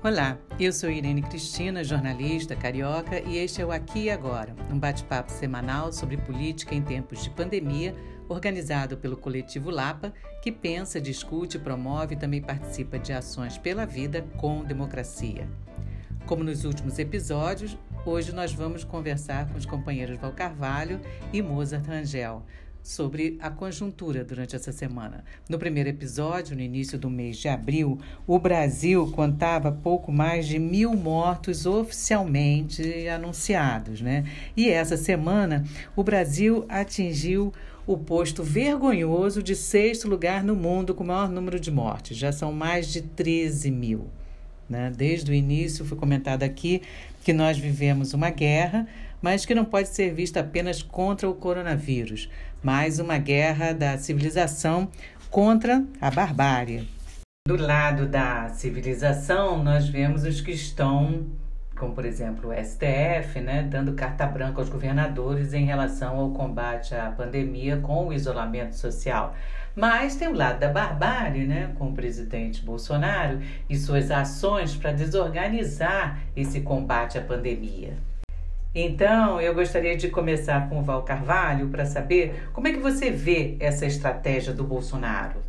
Olá, eu sou Irene Cristina, jornalista carioca, e este é o Aqui e Agora, um bate-papo semanal sobre política em tempos de pandemia, organizado pelo Coletivo Lapa, que pensa, discute, promove e também participa de ações pela vida com democracia. Como nos últimos episódios, hoje nós vamos conversar com os companheiros Val Carvalho e Mozart Rangel sobre a conjuntura durante essa semana. No primeiro episódio, no início do mês de abril, o Brasil contava pouco mais de 1.000 mortos oficialmente anunciados, né? E essa semana, o Brasil atingiu o posto vergonhoso de 6º lugar no mundo com o maior número de mortes. Já são mais de 13 mil. Né? Desde o início foi comentado aqui que nós vivemos uma guerra, mas que não pode ser vista apenas contra o coronavírus, mas uma guerra da civilização contra a barbárie. Do lado da civilização, nós vemos os que estão, como por exemplo o STF, né, dando carta branca aos governadores em relação ao combate à pandemia com o isolamento social. Mas tem o lado da barbárie, né, com o presidente Bolsonaro e suas ações para desorganizar esse combate à pandemia. Então, eu gostaria de começar com o Val Carvalho para saber como é que você vê essa estratégia do Bolsonaro.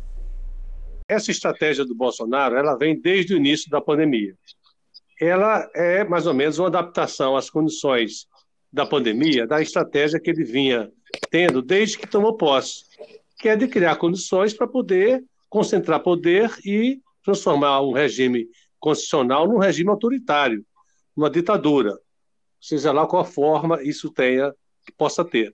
Essa estratégia do Bolsonaro, ela vem desde o início da pandemia. Ela é mais ou menos uma adaptação às condições da pandemia, da estratégia que ele vinha tendo desde que tomou posse, que é de criar condições para poder concentrar poder e transformar um regime constitucional num regime autoritário, numa ditadura, seja lá qual forma isso possa ter.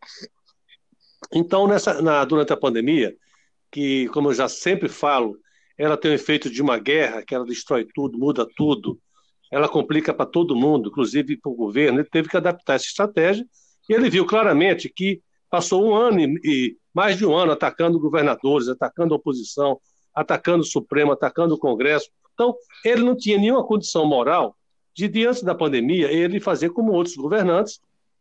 Então, durante a pandemia, que, como eu já sempre falo, ela tem o efeito de uma guerra, que ela destrói tudo, muda tudo, ela complica para todo mundo, inclusive para o governo. Ele teve que adaptar essa estratégia e ele viu claramente que passou um ano e mais de um ano atacando governadores, atacando a oposição, atacando o Supremo, atacando o Congresso. Então, ele não tinha nenhuma condição moral de, diante da pandemia, ele fazer como outros governantes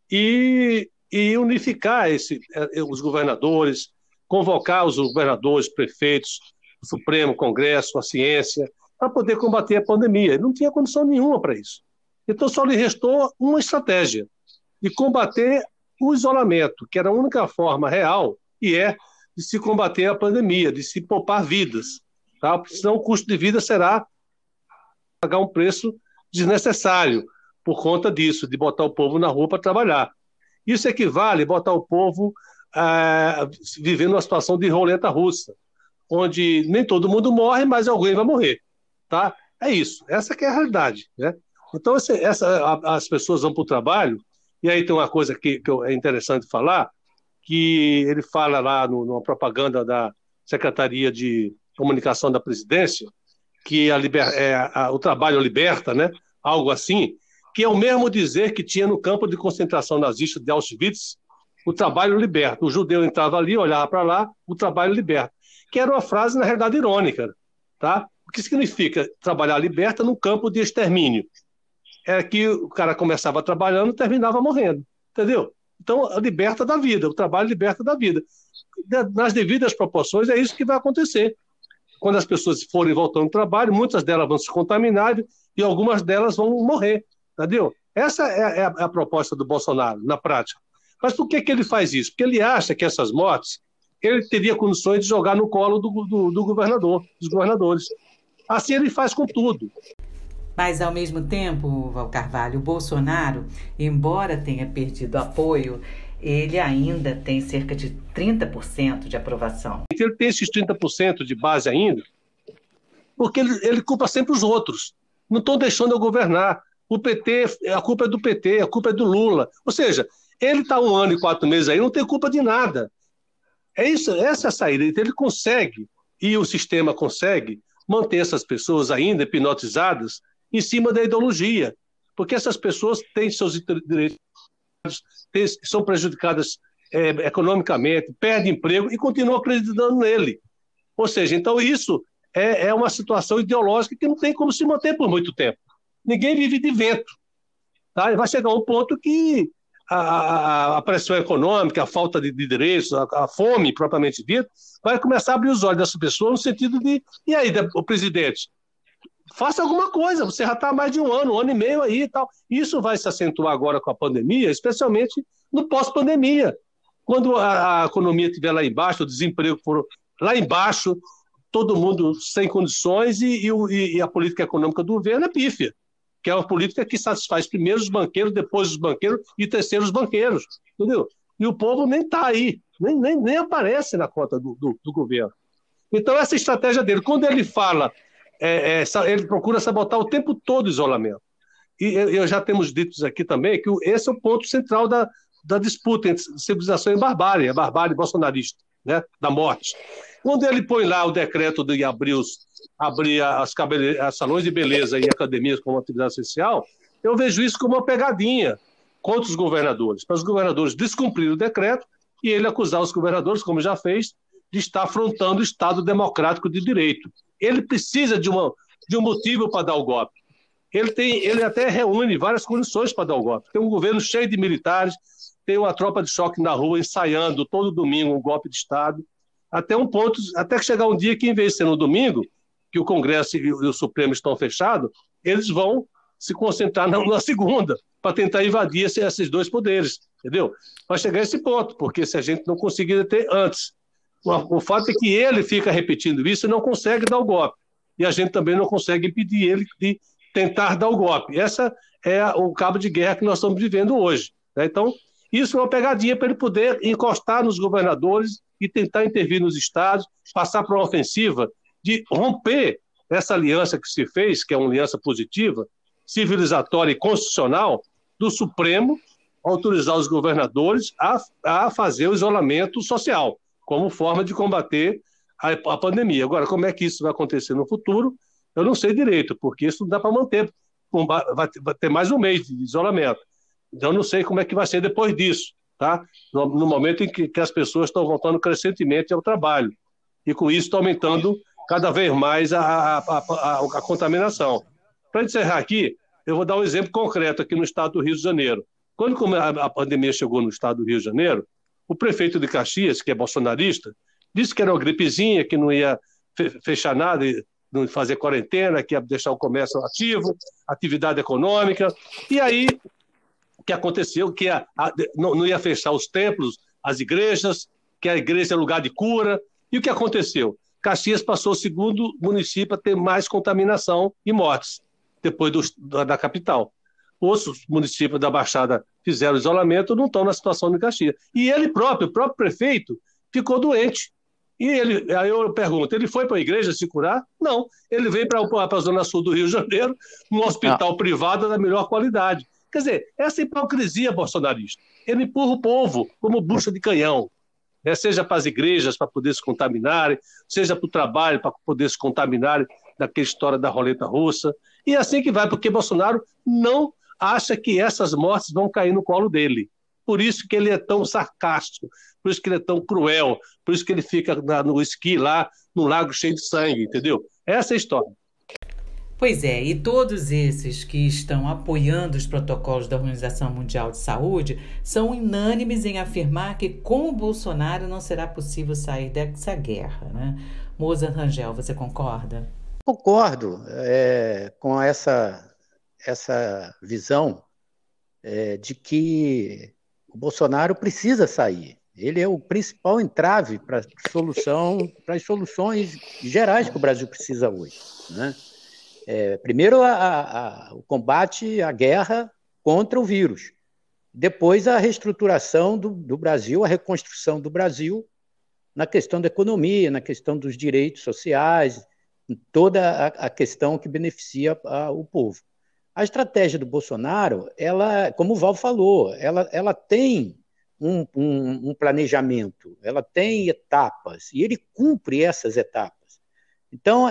e unificar os governadores, convocar os governadores, prefeitos, o Supremo, o Congresso, a ciência, para poder combater a pandemia. Ele não tinha condição nenhuma para isso. Então, só lhe restou uma estratégia de combater o isolamento, que era a única forma real, e de se combater a pandemia, de se poupar vidas. Tá? Senão o custo de vida será pagar um preço desnecessário por conta disso, de botar o povo na rua para trabalhar. Isso equivale a botar o povo vivendo uma situação de roleta russa, onde nem todo mundo morre, mas alguém vai morrer. Tá? É isso, essa que é a realidade. Né? Então, as pessoas vão para o trabalho, e aí tem uma coisa que é interessante falar, que ele fala lá numa propaganda da Secretaria de Comunicação da Presidência, que o trabalho liberta, né? Algo assim, que é o mesmo dizer que tinha no campo de concentração nazista de Auschwitz, o trabalho liberta. O judeu entrava ali, olhava para lá, o trabalho liberta. Que era uma frase, na realidade, irônica. Tá? O que significa trabalhar liberta num campo de extermínio? É que o cara começava trabalhando e terminava morrendo. Entendeu? Então, liberta da vida, o trabalho liberta da vida. Nas devidas proporções, é isso que vai acontecer. Quando as pessoas forem voltando ao trabalho, muitas delas vão se contaminar e algumas delas vão morrer, entendeu? Essa é a proposta do Bolsonaro, na prática. Mas por que ele faz isso? Porque ele acha que essas mortes, ele teria condições de jogar no colo do governador, dos governadores. Assim ele faz com tudo. Mas, ao mesmo tempo, Val Carvalho, o Bolsonaro, embora tenha perdido apoio, ele ainda tem cerca de 30% de aprovação. Ele tem esses 30% de base ainda, porque ele culpa sempre os outros. Não estão deixando eu governar. O PT, a culpa é do PT, a culpa é do Lula. Ou seja, ele está 1 ano e 4 meses aí, não tem culpa de nada. É isso, essa é a saída. Então, ele consegue, e o sistema consegue, manter essas pessoas ainda hipnotizadas em cima da ideologia. Porque essas pessoas têm seus direitos, são prejudicadas economicamente, perdem emprego e continuam acreditando nele. Ou seja, então isso é uma situação ideológica que não tem como se manter por muito tempo. Ninguém vive de vento. Tá? E vai chegar um ponto que a pressão econômica, a falta de direitos, a fome propriamente dita, vai começar a abrir os olhos dessa pessoa no sentido de, e aí, o presidente, faça alguma coisa, você já está há mais de um ano e meio aí e tal. Isso vai se acentuar agora com a pandemia, especialmente no pós-pandemia. Quando a economia estiver lá embaixo, o desemprego for lá embaixo, todo mundo sem condições e a política econômica do governo é pífia, que é uma política que satisfaz primeiro os banqueiros, depois os banqueiros e terceiro os banqueiros, entendeu? E o povo nem está aí, nem aparece na conta do governo. Então, essa estratégia dele, quando ele fala, ele procura sabotar o tempo todo o isolamento. E eu já temos dito aqui também que esse é o ponto central da disputa entre civilização e barbárie, a barbárie bolsonarista, né, da morte. Quando ele põe lá o decreto de abrir as salões de beleza e academias como atividade essencial, eu vejo isso como uma pegadinha contra os governadores, para os governadores descumprirem o decreto e ele acusar os governadores, como já fez, de estar afrontando o Estado democrático de direito. Ele precisa de um motivo para dar o golpe. Ele até reúne várias condições para dar o golpe. Tem um governo cheio de militares, tem uma tropa de choque na rua ensaiando todo domingo um golpe de Estado, até que chegar um dia que, em vez de ser no domingo, que o Congresso e o Supremo estão fechados, eles vão se concentrar na segunda, para tentar invadir esses dois poderes, entendeu? Vai chegar a esse ponto, porque se a gente não conseguir ter antes. O fato é que ele fica repetindo isso e não consegue dar o golpe. E a gente também não consegue impedir ele de tentar dar o golpe. Essa é o cabo de guerra que nós estamos vivendo hoje, né? Então, isso é uma pegadinha para ele poder encostar nos governadores e tentar intervir nos estados, passar para uma ofensiva de romper essa aliança que se fez, que é uma aliança positiva, civilizatória e constitucional, do Supremo autorizar os governadores a fazer o isolamento social, como forma de combater a pandemia. Agora, como é que isso vai acontecer no futuro? Eu não sei direito, porque isso não dá para manter. Vai ter mais um mês de isolamento. Então, eu não sei como é que vai ser depois disso, tá? No momento em que as pessoas estão voltando crescentemente ao trabalho. E com isso está aumentando cada vez mais a contaminação. Para encerrar aqui, eu vou dar um exemplo concreto aqui no estado do Rio de Janeiro. Quando a pandemia chegou no estado do Rio de Janeiro, o prefeito de Caxias, que é bolsonarista, disse que era uma gripezinha, que não ia fechar nada, não fazer quarentena, que ia deixar o comércio ativo, atividade econômica. E aí, o que aconteceu? Que não ia fechar os templos, as igrejas, que a igreja é lugar de cura. E o que aconteceu? Caxias passou o segundo município a ter mais contaminação e mortes, depois da capital. Os municípios da Baixada fizeram isolamento, não estão na situação de Caxias. E ele próprio, o próprio prefeito, ficou doente. E aí eu pergunto, ele foi para a igreja se curar? Não, ele veio para a Zona Sul do Rio de Janeiro, num hospital privado da melhor qualidade. Quer dizer, essa hipocrisia bolsonarista. Ele empurra o povo como bucha de canhão, né? Seja para as igrejas, para poder se contaminarem, seja para o trabalho, para poder se contaminarem daquela história da roleta russa. E é assim que vai, porque Bolsonaro não acha que essas mortes vão cair no colo dele. Por isso que ele é tão sarcástico, por isso que ele é tão cruel, por isso que ele fica no esqui lá, no lago cheio de sangue, entendeu? Essa é a história. Pois é, e todos esses que estão apoiando os protocolos da Organização Mundial de Saúde são unânimes em afirmar que com o Bolsonaro não será possível sair dessa guerra, né? Moza Rangel, você concorda? Concordo com essa visão de que o Bolsonaro precisa sair. Ele é o principal entrave para as soluções gerais que o Brasil precisa hoje, né? Primeiro, o combate à guerra contra o vírus. Depois, a reestruturação do Brasil, a reconstrução do Brasil na questão da economia, na questão dos direitos sociais, toda a questão que beneficia o povo. A estratégia do Bolsonaro, ela, como o Val falou, ela tem um planejamento, ela tem etapas, e ele cumpre essas etapas. Então,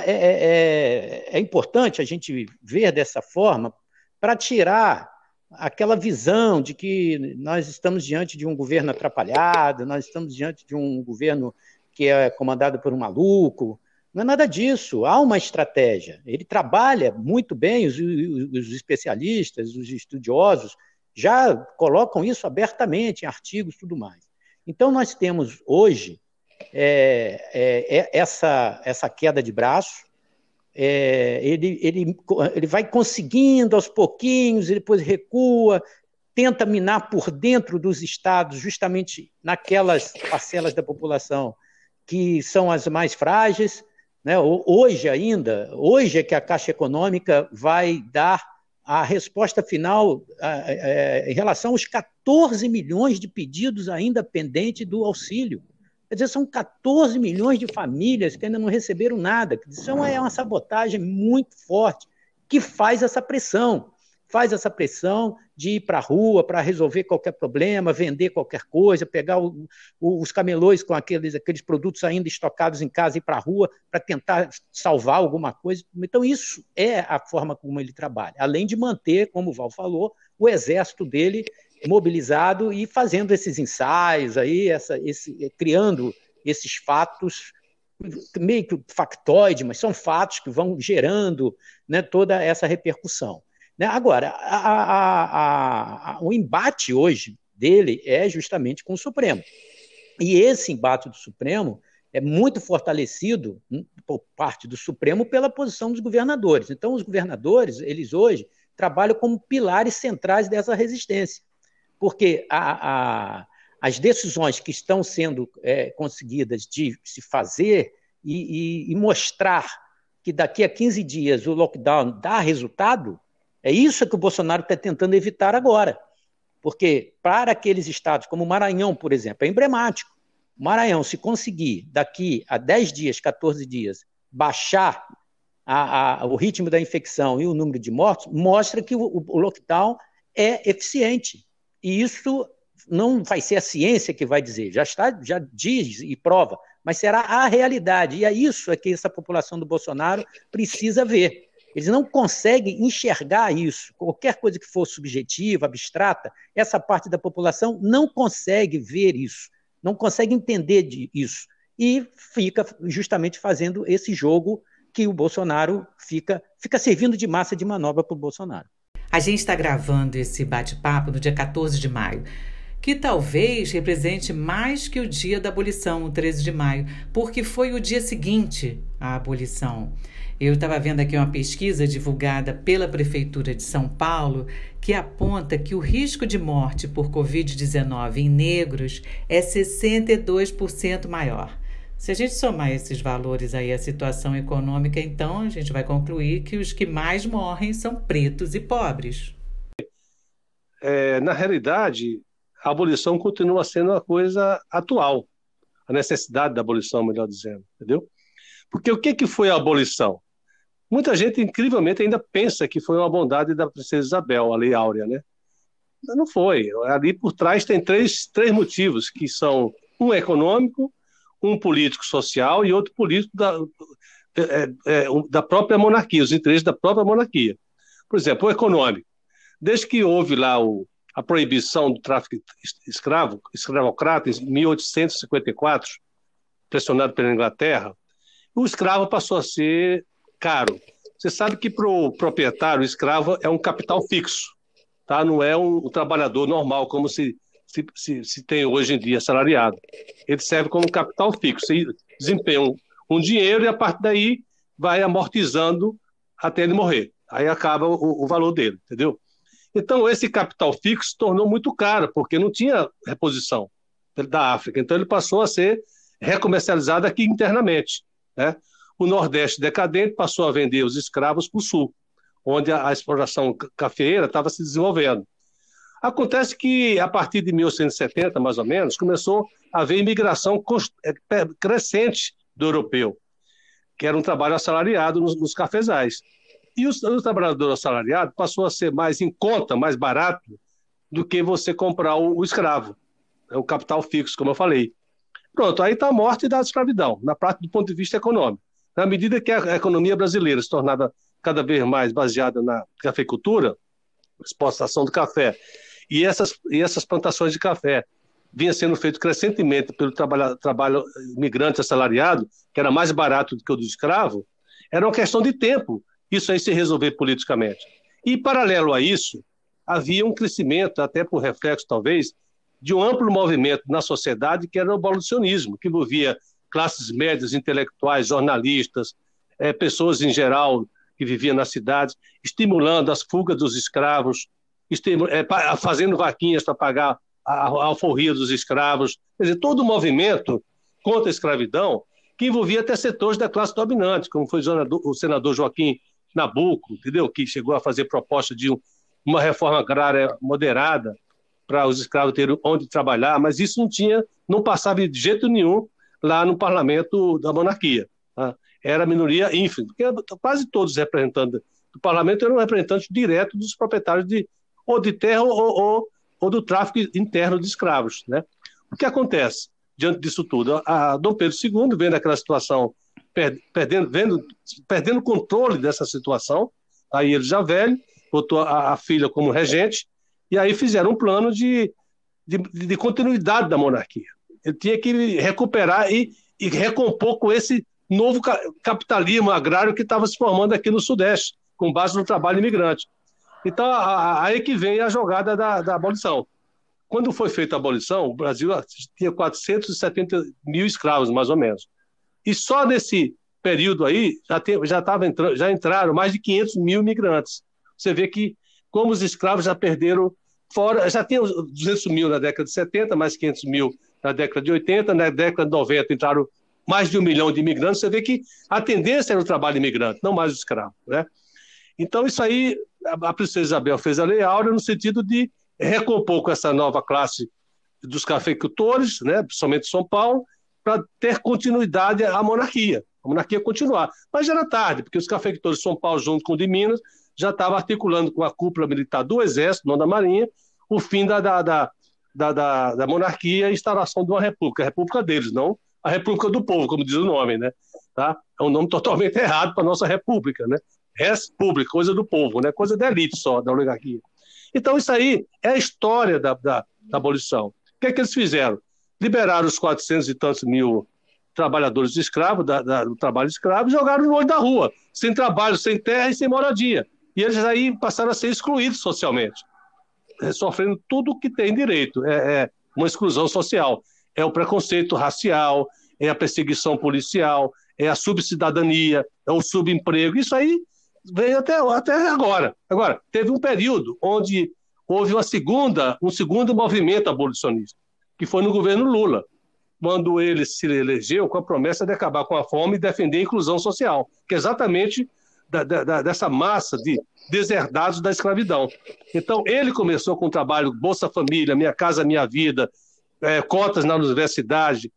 é importante a gente ver dessa forma para tirar aquela visão de que nós estamos diante de um governo atrapalhado, nós estamos diante de um governo que é comandado por um maluco. Não é nada disso, há uma estratégia. Ele trabalha muito bem, os especialistas, os estudiosos já colocam isso abertamente em artigos e tudo mais. Então, nós temos hoje essa queda de braço, ele vai conseguindo aos pouquinhos, e depois recua, tenta minar por dentro dos estados, justamente naquelas parcelas da população que são as mais frágeis, né? Hoje é que a Caixa Econômica vai dar a resposta final em relação aos 14 milhões de pedidos ainda pendentes do auxílio. Quer dizer, são 14 milhões de famílias que ainda não receberam nada. Isso é uma sabotagem muito forte que faz essa pressão de ir para a rua para resolver qualquer problema, vender qualquer coisa, pegar os camelôs com aqueles produtos ainda estocados em casa e ir para a rua para tentar salvar alguma coisa. Então, isso é a forma como ele trabalha, além de manter, como o Val falou, o exército dele mobilizado e fazendo esses ensaios, aí, criando esses fatos, meio que factoide, mas são fatos que vão gerando, né, toda essa repercussão. Agora, o embate hoje dele é justamente com o Supremo. E esse embate do Supremo é muito fortalecido por parte do Supremo pela posição dos governadores. Então, os governadores, eles hoje trabalham como pilares centrais dessa resistência, porque as decisões que estão sendo conseguidas de se fazer e mostrar que daqui a 15 dias o lockdown dá resultado, é isso que o Bolsonaro está tentando evitar agora. Porque para aqueles estados, como o Maranhão, por exemplo, é emblemático. O Maranhão, se conseguir, daqui a 10 dias, 14 dias, baixar o ritmo da infecção e o número de mortos, mostra que o lockdown é eficiente. E isso não vai ser a ciência que vai dizer, já diz e prova, mas será a realidade. E é isso que essa população do Bolsonaro precisa ver. Eles não conseguem enxergar isso. Qualquer coisa que for subjetiva, abstrata, essa parte da população não consegue ver isso, não consegue entender isso. E fica justamente fazendo esse jogo que o Bolsonaro fica servindo de massa de manobra para o Bolsonaro. A gente está gravando esse bate-papo no dia 14 de maio, que talvez represente mais que o dia da abolição, o 13 de maio, porque foi o dia seguinte à abolição. Eu estava vendo aqui uma pesquisa divulgada pela Prefeitura de São Paulo que aponta que o risco de morte por Covid-19 em negros é 62% maior. Se a gente somar esses valores aí à situação econômica, então a gente vai concluir que os que mais morrem são pretos e pobres. Na realidade, a abolição continua sendo uma coisa atual. A necessidade da abolição, melhor dizendo, entendeu? Porque o que foi a abolição? Muita gente, incrivelmente, ainda pensa que foi uma bondade da princesa Isabel, a Lei Áurea, né? Não foi. Ali por trás tem três motivos, que são um econômico, um político-social e outro político da própria monarquia, os interesses da própria monarquia. Por exemplo, o econômico. Desde que houve lá a proibição do tráfico escravocrata, em 1854, pressionado pela Inglaterra, o escravo passou a ser caro. Você sabe que para o proprietário, o escravo é um capital fixo, tá? Não é um trabalhador normal, como se tem hoje em dia, assalariado. Ele serve como capital fixo, e desempenha um dinheiro e a partir daí vai amortizando até ele morrer. Aí acaba o valor dele, entendeu? Então, esse capital fixo se tornou muito caro, porque não tinha reposição da África. Então, ele passou a ser recomercializado aqui internamente, né? O Nordeste decadente passou a vender os escravos para o Sul, onde a exploração cafeeira estava se desenvolvendo. Acontece que, a partir de 1870, mais ou menos, começou a haver imigração crescente do europeu, que era um trabalho assalariado nos cafezais. E o trabalhador assalariado passou a ser mais em conta, mais barato, do que você comprar o escravo, o capital fixo, como eu falei. Pronto, aí está a morte da escravidão, na prática do ponto de vista econômico. Na medida que a economia brasileira se tornava cada vez mais baseada na cafeicultura, exportação do café, e essas plantações de café vinha sendo feito crescentemente pelo trabalho migrante assalariado, que era mais barato do que o do escravo, era uma questão de tempo isso aí se resolver politicamente. E, paralelo a isso, havia um crescimento, até por reflexo talvez, de um amplo movimento na sociedade que era o abolicionismo, que envolvia classes médias, intelectuais, jornalistas, pessoas em geral que viviam nas cidades, estimulando as fugas dos escravos, fazendo vaquinhas para pagar a alforria dos escravos. Quer dizer, todo o movimento contra a escravidão que envolvia até setores da classe dominante, como foi o senador Joaquim Nabuco, entendeu? Que chegou a fazer proposta de uma reforma agrária moderada para os escravos terem onde trabalhar, mas isso não passava de jeito nenhum lá no parlamento da monarquia. Tá? Era a minoria ínfima, porque quase todos os representantes do parlamento eram representantes diretos dos proprietários ou de terra ou do tráfico interno de escravos. Né? O que acontece diante disso tudo? A Dom Pedro II, vendo aquela situação, perdendo o controle dessa situação, aí ele já velho, botou a filha como regente, e aí fizeram um plano de continuidade da monarquia. Ele tinha que recuperar e recompor com esse novo capitalismo agrário que estava se formando aqui no Sudeste, com base no trabalho imigrante. Então, aí que vem a jogada da abolição. Quando foi feita a abolição, o Brasil tinha 470 mil escravos, mais ou menos. E só nesse período aí, já entraram mais de 500 mil imigrantes. Você vê que, como os escravos já perderam já tinha 200 mil na década de 70, mais 500 mil na década de 80, na década de 90 entraram mais de 1 milhão de imigrantes. Você vê que a tendência era o trabalho imigrante, não mais o escravo. Né? Então, isso aí, a princesa Isabel fez a Lei Áurea no sentido de recompor com essa nova classe dos cafeicultores, né, principalmente São Paulo, para ter continuidade à monarquia. A monarquia continuar. Mas já era tarde, porque os cafeicultores de São Paulo, junto com o de Minas, já estavam articulando com a cúpula militar do Exército, não da Marinha, o fim da monarquia e a instalação de uma república. A república deles, não a república do povo, como diz o nome. Né? Tá? É um nome totalmente errado para a nossa república. Né? República, coisa do povo, né? Coisa da elite só, da oligarquia. Então, isso aí é a história da abolição. O que é que eles fizeram? Liberaram os 400 e tantos mil trabalhadores escravos, do trabalho escravo, e jogaram no olho da rua, sem trabalho, sem terra e sem moradia. E eles aí passaram a ser excluídos socialmente, sofrendo tudo o que tem direito. É uma exclusão social. É o preconceito racial, é a perseguição policial, é a subcidadania, é o subemprego. Isso aí veio até agora. Agora, teve um período onde houve um segundo movimento abolicionista, que foi no governo Lula, quando ele se elegeu com a promessa de acabar com a fome e defender a inclusão social, que é exatamente dessa massa de deserdados da escravidão. Então, ele começou com o trabalho Bolsa Família, Minha Casa Minha Vida, cotas na universidade,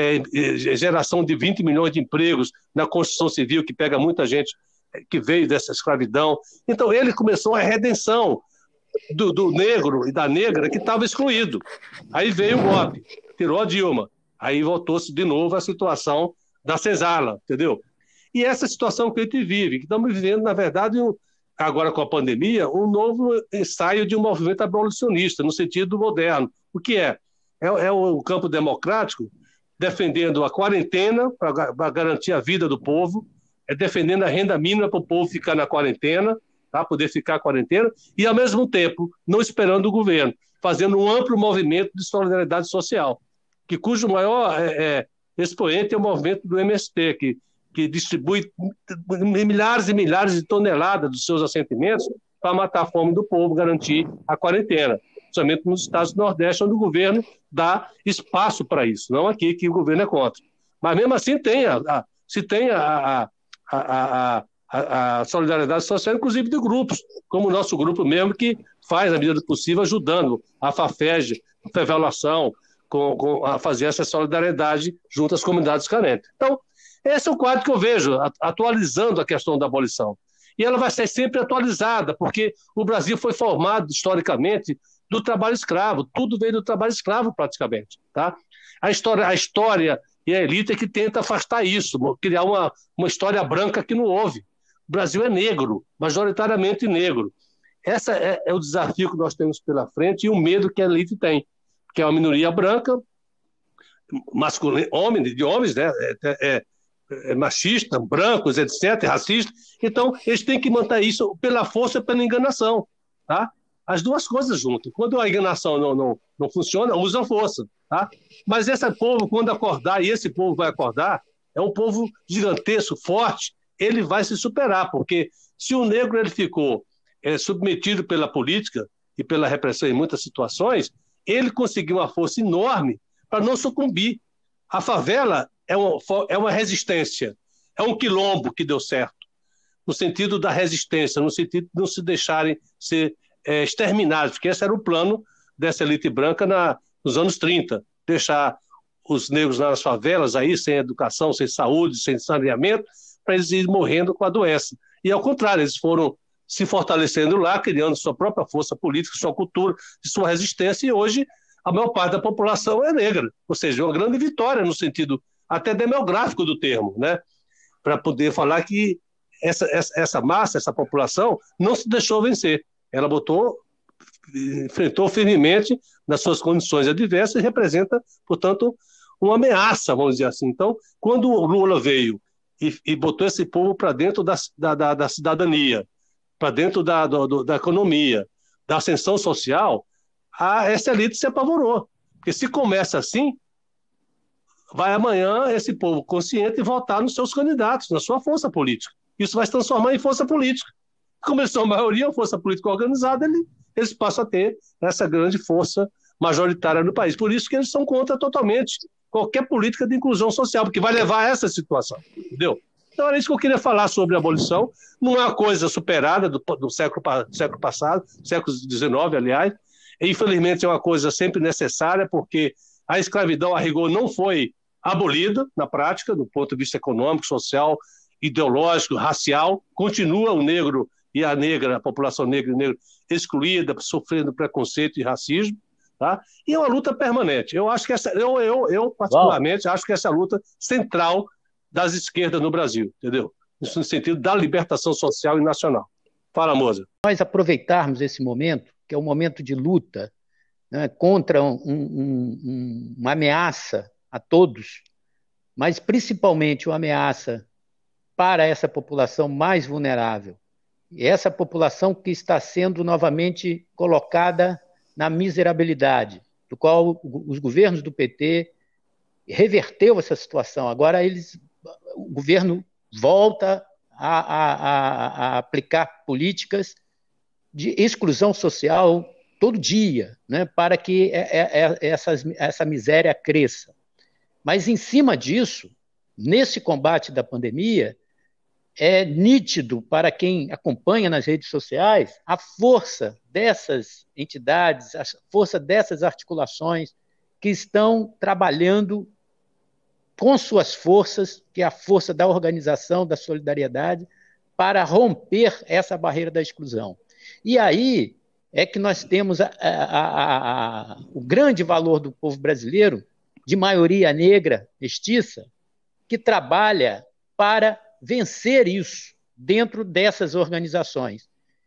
geração de 20 milhões de empregos na construção civil, que pega muita gente que veio dessa escravidão. Então, ele começou a redenção do negro e da negra que estava excluído. Aí veio o golpe, tirou a Dilma. Aí voltou-se de novo a situação da senzala, entendeu? E essa situação que a gente vive, que estamos vivendo, na verdade, agora com a pandemia, um novo ensaio de um movimento abolicionista, no sentido moderno. O que é? É o campo democrático defendendo a quarentena para garantir a vida do povo, defendendo a renda mínima para o povo ficar na quarentena, tá? Poder ficar na quarentena, e, ao mesmo tempo, não esperando o governo, fazendo um amplo movimento de solidariedade social, cujo maior expoente é o movimento do MST, que distribui milhares e milhares de toneladas dos seus assentimentos para matar a fome do povo, garantir a quarentena, principalmente nos estados do Nordeste, onde o governo dá espaço para isso, não aqui, que o governo é contra. Mas, mesmo assim, se tem a solidariedade social, inclusive de grupos, como o nosso grupo mesmo, que faz, na medida do possível, ajudando a FAFEG, a Fevelação, a fazer essa solidariedade junto às comunidades carentes. Então, esse é o quadro que eu vejo, atualizando a questão da abolição. E ela vai ser sempre atualizada, porque o Brasil foi formado, historicamente, do trabalho escravo. Tudo veio do trabalho escravo, praticamente. Tá? A história e a elite é que tenta afastar isso, criar uma história branca que não houve. O Brasil é negro, majoritariamente negro. Esse é o desafio que nós temos pela frente e o medo que a elite tem, que é uma minoria branca, masculina, de homens, né? Machista, brancos, etc., racista. Então, eles têm que manter isso pela força e pela enganação. Tá? As duas coisas juntas. Quando a enganação não funciona, usa a força. Tá? Mas esse povo, quando acordar, e esse povo vai acordar, é um povo gigantesco, forte, ele vai se superar, porque se o negro ele ficou submetido pela política e pela repressão em muitas situações, ele conseguiu uma força enorme para não sucumbir. A favela é uma resistência, é um quilombo que deu certo, no sentido da resistência, no sentido de não se deixarem ser exterminados, porque esse era o plano dessa elite branca nos anos 30, deixar os negros nas favelas aí, sem educação, sem saúde, sem saneamento, para eles irem morrendo com a doença. E ao contrário, eles foram se fortalecendo lá, criando sua própria força política, sua cultura, sua resistência, e hoje a maior parte da população é negra, ou seja, uma grande vitória no sentido até demográfico do termo, né? Para poder falar que essa massa, essa população, não se deixou vencer. Ela enfrentou firmemente nas suas condições adversas e representa, portanto, uma ameaça, vamos dizer assim. Então, quando o Lula veio e botou esse povo para dentro da cidadania, para dentro da economia, da ascensão social, essa elite se apavorou. Porque se começa assim, vai amanhã esse povo consciente votar nos seus candidatos, na sua força política. Isso vai se transformar em força política. Como eles são a maioria, força política organizada, eles passam a ter essa grande força majoritária no país. Por isso que eles são contra totalmente qualquer política de inclusão social, porque vai levar a essa situação, entendeu? Então era isso que eu queria falar sobre a abolição. Não é uma coisa superada do século passado, século XIX, aliás. E, infelizmente, é uma coisa sempre necessária, porque a escravidão, a rigor, não foi abolida na prática, do ponto de vista econômico, social, ideológico, racial. Continua o negro e a negra, a população negra e negro, excluída, sofrendo preconceito e racismo. Tá? E é uma luta permanente. Eu acho que eu particularmente, acho que essa é a luta central das esquerdas no Brasil, entendeu? Isso no sentido da libertação social e nacional. Fala, Moza. Nós aproveitarmos esse momento, que é um momento de luta, né, contra uma ameaça a todos, mas principalmente uma ameaça para essa população mais vulnerável. E essa população que está sendo novamente colocada na miserabilidade, do qual os governos do PT reverteu essa situação. Agora o governo volta a aplicar políticas de exclusão social todo dia, né, para que essa miséria cresça. Mas, em cima disso, nesse combate da pandemia, é nítido para quem acompanha nas redes sociais a força dessas entidades, a força dessas articulações que estão trabalhando com suas forças, que é a força da organização, da solidariedade, para romper essa barreira da exclusão. E aí é que nós temos o grande valor do povo brasileiro, de maioria negra, mestiça, que trabalha para vencer isso dentro dessas organizações.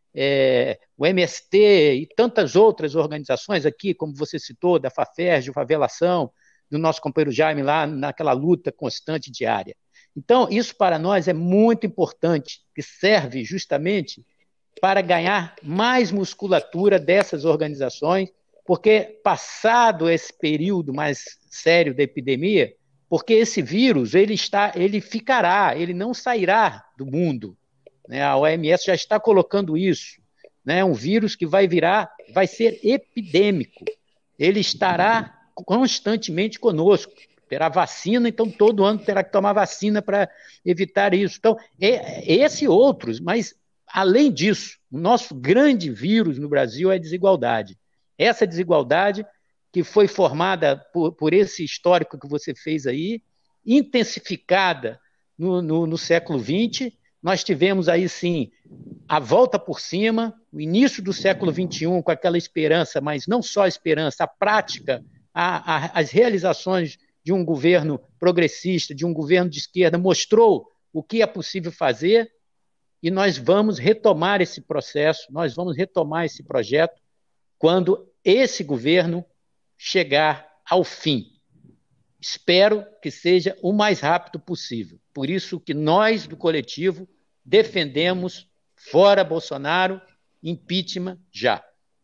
O MST e tantas outras organizações aqui, como você citou, da FAFERJ, Favelação, do nosso companheiro Jaime lá naquela luta constante diária. Então, isso para nós é muito importante, que serve justamente para ganhar mais musculatura dessas organizações, porque passado esse período mais sério da epidemia, porque esse vírus ele ficará, ele não sairá do mundo, né? A OMS já está colocando isso, né? Um vírus que vai ser epidêmico, ele estará constantemente conosco, terá vacina, então todo ano terá que tomar vacina para evitar isso. Então, esse e outros, mas além disso, o nosso grande vírus no Brasil é a desigualdade. Essa desigualdade que foi formada por esse histórico que você fez aí, intensificada no século XX, nós tivemos aí, sim, a volta por cima, o início do século XXI com aquela esperança, mas não só a esperança, a prática, as realizações de um governo progressista, de um governo de esquerda, mostrou o que é possível fazer, e nós vamos retomar esse processo, nós vamos retomar esse projeto quando esse governo chegar ao fim. Espero que seja o mais rápido possível. Por isso que nós, do coletivo, defendemos fora Bolsonaro, impeachment já.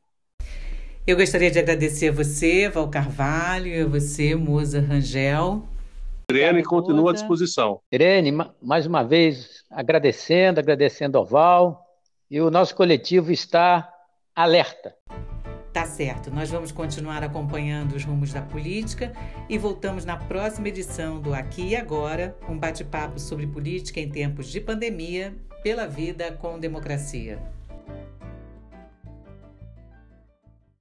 Eu gostaria de agradecer a você, Val Carvalho, e a você, Moza Rangel. Irene, e continuo à disposição. Irene, mais uma vez, agradecendo ao Val, e o nosso coletivo está alerta. Tá certo, nós vamos continuar acompanhando os rumos da política e voltamos na próxima edição do Aqui e Agora, um bate-papo sobre política em tempos de pandemia, pela vida com democracia.